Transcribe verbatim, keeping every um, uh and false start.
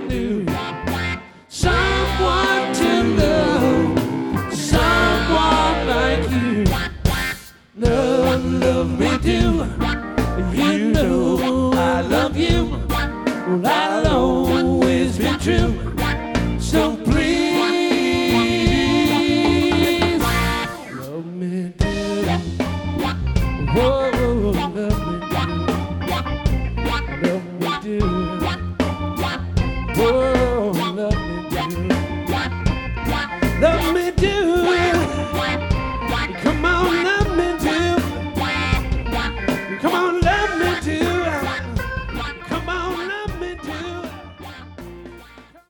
new. Someone to love, someone like you. Love, love me too. You know I love you. Well, I'll always be true. So please, love me too. Whoa, love me too. Love me too. Whoa, love me too. Love me too.